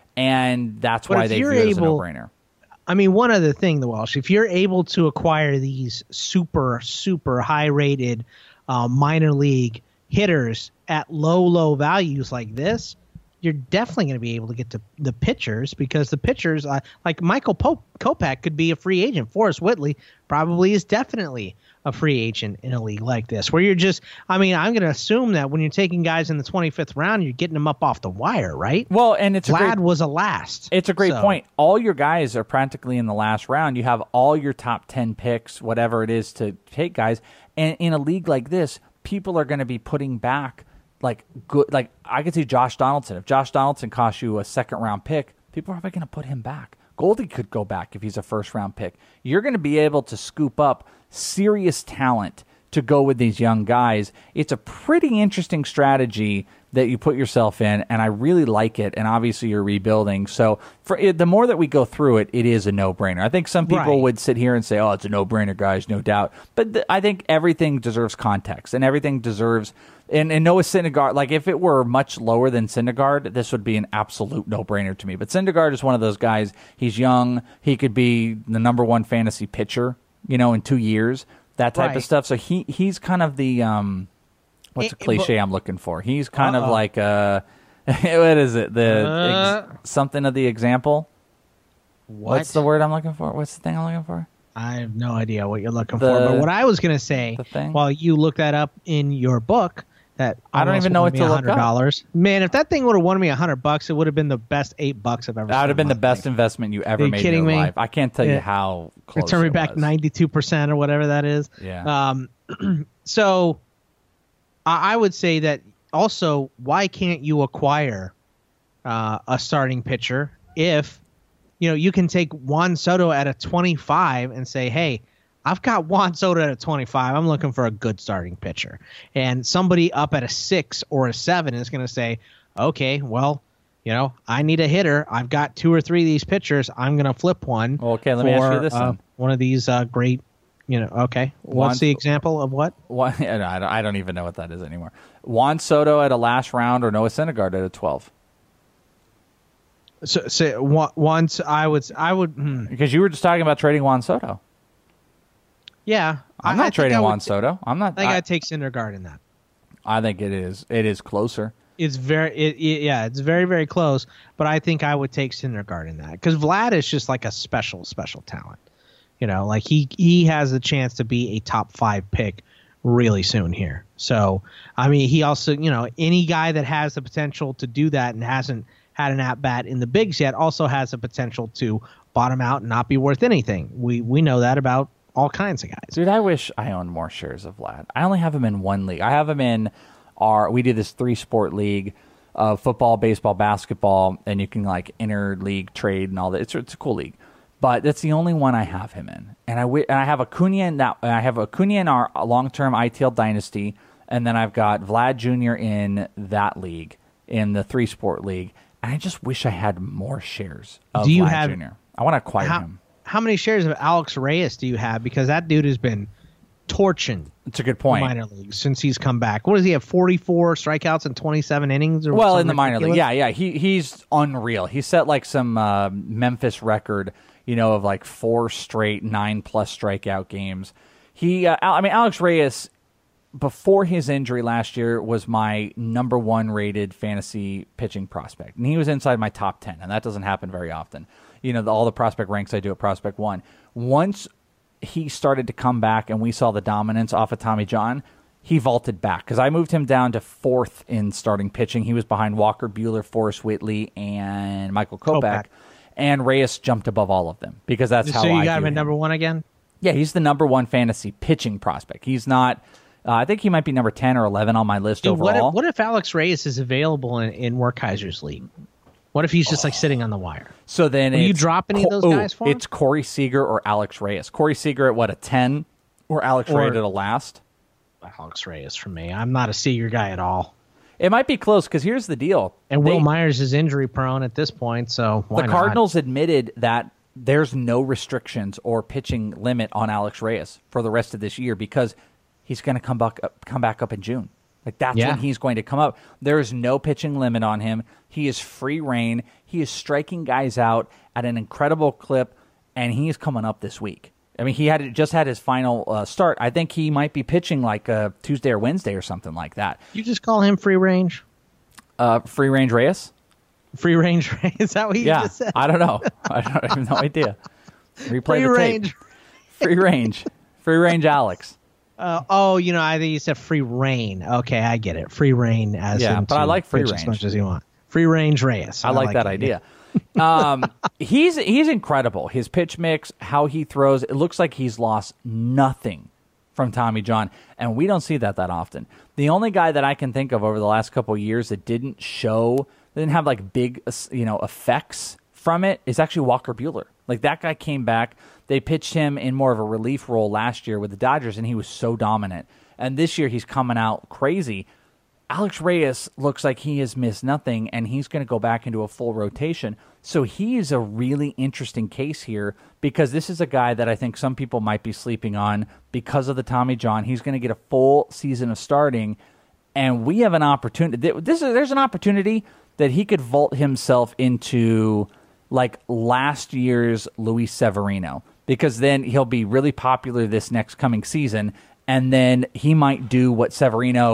And that's But why if they view you're it as a able- no-brainer. I mean, one other thing, the Walsh, if you're able to acquire these super, super high-rated uh, minor league hitters at low, low values like this, you're definitely going to be able to get to the pitchers because the pitchers, uh, like Michael Pope, Kopech could be a free agent. Forrest Whitley probably is definitely a free agent in a league like this, where you're just, I mean, I'm going to assume that when you're taking guys in the twenty-fifth round, you're getting them up off the wire, right? Well, and it's a Vlad great, was a last. it's a great So- point. All your guys are practically in the last round. You have all your top ten picks, whatever it is, to take guys. And in a league like this, people are going to be putting back like good. Like I could see Josh Donaldson. If Josh Donaldson costs you a second round pick, people are probably going to put him back. Goldie could go back if he's a first round pick. You're going to be able to scoop up serious talent to go with these young guys. It's a pretty interesting strategy that you put yourself in, and I really like it. And obviously, you're rebuilding. So, for it, the more that we go through it, it is a no-brainer. I think some people Right. would sit here and say, "Oh, it's a no-brainer, guys, no doubt." But th- I think everything deserves context, and everything deserves. And, and Noah Syndergaard, like if it were much lower than Syndergaard, this would be an absolute no-brainer to me. But Syndergaard is one of those guys. He's young. He could be the number one fantasy pitcher, you know, in two years. That type Right. of stuff. So he he's kind of the um, what's a It- cliche but- I'm looking for? He's kind Uh-oh. of like uh what is it? The Uh. ex- something of the example. What? What's the word I'm looking for? What's the thing I'm looking for? I have no idea what you're looking The- for. But what I was going to say, thing? while you look that up in your book, that I don't almost even know won what me to look one hundred dollars. up. Man, if that thing would have won me a hundred bucks, it would have been the best eight bucks I've ever. That would have spent been in the my best life. investment you ever Are you made kidding in your me? life. I can't tell you Yeah. how It close turned me it back was. ninety-two percent or whatever that is. Yeah. Um, so I, I would say that also, why can't you acquire uh, a starting pitcher if you know you can take Juan Soto at a twenty-five and say, hey, I've got Juan Soto at a twenty-five. I'm looking for a good starting pitcher. And somebody up at a six or a seven is going to say, okay, well, you know, I need a hitter. I've got two or three of these pitchers. I'm going to flip one. Okay, let me ask you for, this uh, then. one of these uh, great, you know, okay. What's Juan- the example of what? Juan, I, don't, I don't even know what that is anymore. Juan Soto at a last round or Noah Syndergaard at a twelve? So, so one- once I would, I would, hmm. Because you were just talking about trading Juan Soto. yeah. I'm I- not I think trading I would Juan t- Soto. I'm not. I think I, I'd take Syndergaard in that. I think it is. It is closer. It's very, it, it, yeah, it's very, very close. But I think I would take Syndergaard in that because Vlad is just like a special, special talent. You know, like he he has the chance to be a top five pick really soon here. So I mean, he also, you know, any guy that has the potential to do that and hasn't had an at bat in the bigs yet also has the potential to bottom out and not be worth anything. We we know that about all kinds of guys. Dude, I wish I owned more shares of Vlad. I only have him in one league. I have him in our, we do this three sport league of football, baseball, basketball, and you can like inter-league trade and all that. It's, it's a cool league. But that's the only one I have him in. And I, wi- and I have Acuna in that, I have Acuna in our long-term I T L dynasty, and then I've got Vlad Junior in that league, in the three sport league. And I just wish I had more shares of Do you Vlad have- Junior I want to acquire How, him. how many shares of Alex Reyes do you have? Because that dude has been torching It's a good the point. minor leagues since he's come back. What does he have? forty-four strikeouts in twenty-seven innings? Or Well, in something the minor league, ridiculous? yeah, yeah, he he's unreal. He set like some uh, Memphis record, you know, of like four straight nine plus strikeout games. He, uh, I mean, Alex Reyes, before his injury last year, was my number one rated fantasy pitching prospect, and he was inside my top ten, and that doesn't happen very often. You know, the, all the prospect ranks I do at Prospect One. Once he started to come back and we saw the dominance off of Tommy John, he vaulted back because I moved him down to fourth in starting pitching. He was behind Walker Buehler, Forrest Whitley, and Michael Kopech. Kopech. And Reyes jumped above all of them because that's how So you I got view him at number one again? Yeah, he's the number one fantasy pitching prospect. He's not, uh, I think he might be number ten or eleven on my list Dude, what, overall. if, what if Alex Reyes is available in, in Werkheiser's league? What if he's just like sitting on the wire? So then Will you it's drop any of those oh, guys for him? It's Corey Seager or Alex Reyes. Corey Seager at what, a ten? Or Alex Or- Reyes at a last? Alex Reyes for me. I'm not a Seager guy at all. It might be close because here's the deal. And Will They- Myers is injury prone at this point, so why the not? Cardinals admitted that there's no restrictions or pitching limit on Alex Reyes for the rest of this year because he's going to come back up, come back up in June. Like that's Yeah. when he's going to come up. There is no pitching limit on him. He is free reign. He is striking guys out at an incredible clip, and he is coming up this week. I mean, he had just had his final uh, start. I think he might be pitching like uh, Tuesday or Wednesday or something like that. You just call him free range? Uh, free range Reyes? Free range Reyes? Is that what you Yeah, just said? I don't know. I, don't, I have no idea. Replay Free the range. tape. Free range. Free range Alex. Uh, oh, you know, I think you said free reign. Okay, I get it. Free reign as Yeah, in but I to like free pitch range. as much as you want. Free range Reyes. I, like, that idea. um, he's he's incredible. His pitch mix, how he throws, it looks like he's lost nothing from Tommy John, and we don't see that that often. The only guy that I can think of over the last couple of years that didn't show, didn't have like big, you know, effects from it is actually Walker Buehler. Like that guy came back. They pitched him in more of a relief role last year with the Dodgers, and he was so dominant. And this year he's coming out crazy. Alex Reyes looks like he has missed nothing, and he's going to go back into a full rotation. So he is a really interesting case here because this is a guy that I think some people might be sleeping on because of the Tommy John. He's going to get a full season of starting, and we have an opportunity. This is, there's an opportunity that he could vault himself into like last year's Luis Severino because then he'll be really popular this next coming season, and then he might do what Severino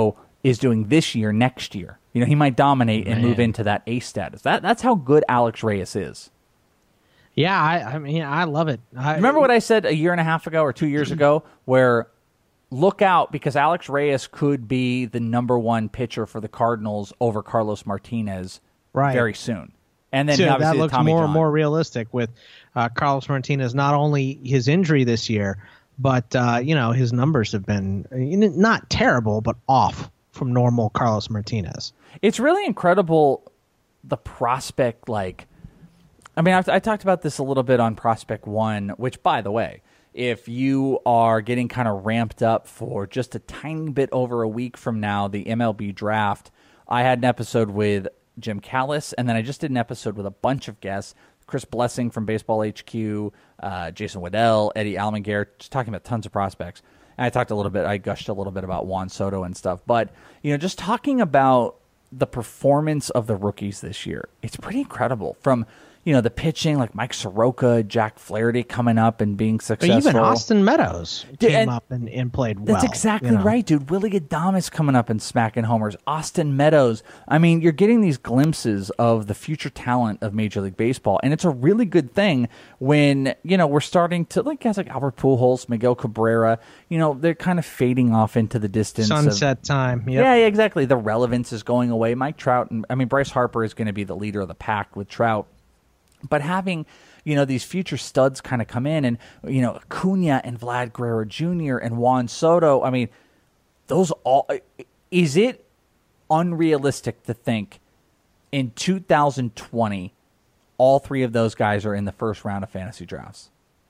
is doing this year, next year. You know, he might dominate and Man. move into that ace status. That That's how good Alex Reyes is. Yeah, I, I mean, I love it. I, Remember what I said a year and a half ago or two years ago, where look out because Alex Reyes could be the number one pitcher for the Cardinals over Carlos Martinez Right. very soon. And then So obviously that the looks Tommy more John. and more realistic with uh, Carlos Martinez. Not only his injury this year, but uh, you know his numbers have been uh, not terrible, but off from normal Carlos Martinez. It's really incredible the prospect. Like, I mean, I've, I talked about this a little bit on Prospect One, which, by the way, if you are getting kind of ramped up for just a tiny bit over a week from now, the M L B draft, I had an episode with Jim Callis, and then I just did an episode with a bunch of guests, Chris Blessing from Baseball H Q, uh, Jason Waddell, Eddie Almenguer, just talking about tons of prospects. And I talked a little bit, I gushed a little bit about Juan Soto and stuff. But, you know, just talking about the performance of the rookies this year, it's pretty incredible. From, you know, the pitching, like Mike Soroka, Jack Flaherty coming up and being successful. Even Austin Meadows Dude, came and up and, and played well. That's exactly you know? right, dude. Willie Adames coming up and smacking homers. Austin Meadows. I mean, you're getting these glimpses of the future talent of Major League Baseball, and it's a really good thing when, you know, we're starting to, like guys like Albert Pujols, Miguel Cabrera, you know, they're kind of fading off into the distance. Sunset of, time. Yep. Yeah, yeah, exactly. The relevance is going away. Mike Trout, and I mean, Bryce Harper is going to be the leader of the pack with Trout. But having, you know, these future studs kind of come in and, you know, Acuna and Vlad Guerrero Junior and Juan Soto, I mean, those all, is it unrealistic to think in two thousand twenty, all three of those guys are in the first round of fantasy drafts?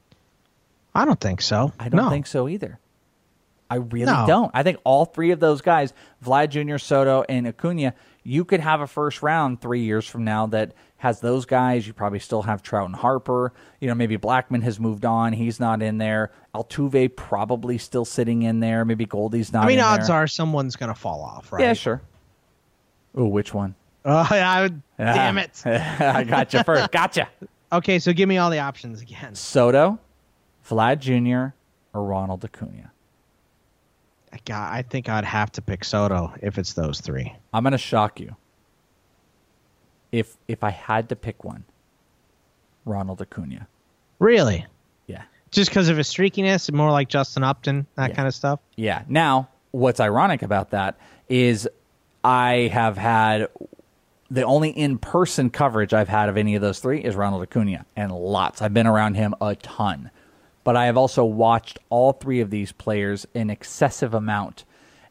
I don't think so. I don't no. think so either. I really No. don't. I think all three of those guys, Vlad Junior, Soto, and Acuna, you could have a first round three years from now that has those guys. You probably still have Trout and Harper. You know, maybe Blackmon has moved on. He's not in there. Altuve probably still sitting in there. Maybe Goldie's not I mean, in odds there. are someone's going to fall off, right? Yeah, sure. Ooh, which one? Uh, I would, damn it. I got you first. Gotcha. Okay, so give me all the options again. Soto, Vlad Junior, or Ronald Acuna? I, got, I think I'd have to pick Soto if it's those three. I'm going to shock you. If if I had to pick one, Ronald Acuna. Really? Yeah. Just because of his streakiness, more like Justin Upton, that Yeah. kind of stuff? Yeah. Now, what's ironic about that is I have had the only in-person coverage I've had of any of those three is Ronald Acuna, and lots. I've been around him a ton. But I have also watched all three of these players an excessive amount.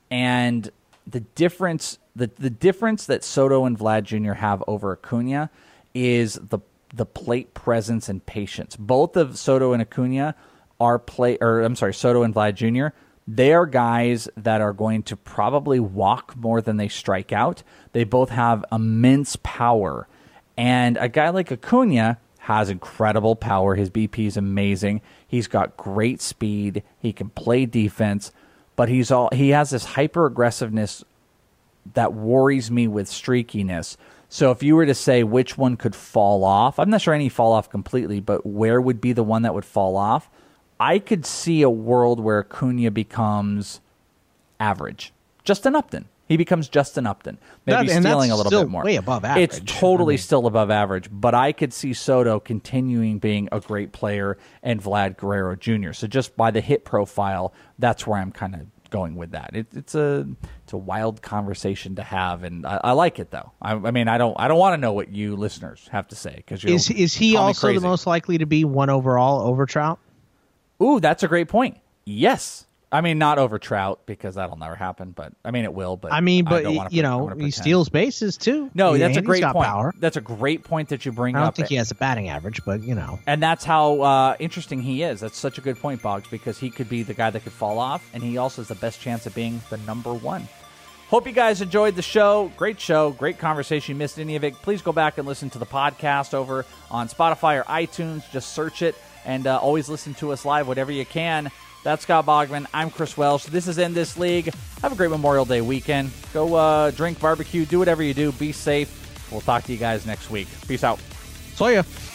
And the difference the, the difference that Soto and Vlad Junior have over Acuna is the the plate presence and patience. Both of Soto and Acuna are play or I'm sorry, Soto and Vlad Junior, they are guys that are going to probably walk more than they strike out. They both have immense power. And a guy like Acuna has incredible power. His B P is amazing. He's got great speed. He can play defense, but he's all he has this hyper aggressiveness that worries me with streakiness. So if you were to say which one could fall off, I'm not sure any fall off completely, but where would be the one that would fall off? I could see a world where Acuna becomes average. Justin Upton. He becomes Justin Upton. Maybe That- and stealing that's a little still bit more. way above average. It's totally I mean- still above average, but I could see Soto continuing being a great player and Vlad Guerrero Junior So just by the hit profile, that's where I'm kind of going with that. It, it's a it's a wild conversation to have, and I, I like it though. I, I mean, I don't I don't want to know what you listeners have to say because Is is he also the most likely to be one overall over Trout? Ooh, that's a great point. Yes. I mean, not over Trout because that'll never happen, but I mean, it will. But I mean, I but don't wanna you pre- I know, wanna he pretend. steals bases too. No, He- that's a and he's great got point. Power. That's a great point that you bring I don't up. think he has a batting average, but you know, And that's how uh, interesting he is. That's such a good point, Boggs, because he could be the guy that could fall off, and he also has the best chance of being the number one. Hope you guys enjoyed the show. Great show. Great conversation. You missed any of it, please go back and listen to the podcast over on Spotify or iTunes. Just search it, and uh, always listen to us live, whatever you can. That's Scott Bogman. I'm Chris Welsh. This is In This League. Have a great Memorial Day weekend. Go uh, drink, barbecue, do whatever you do. Be safe. We'll talk to you guys next week. Peace out. See ya.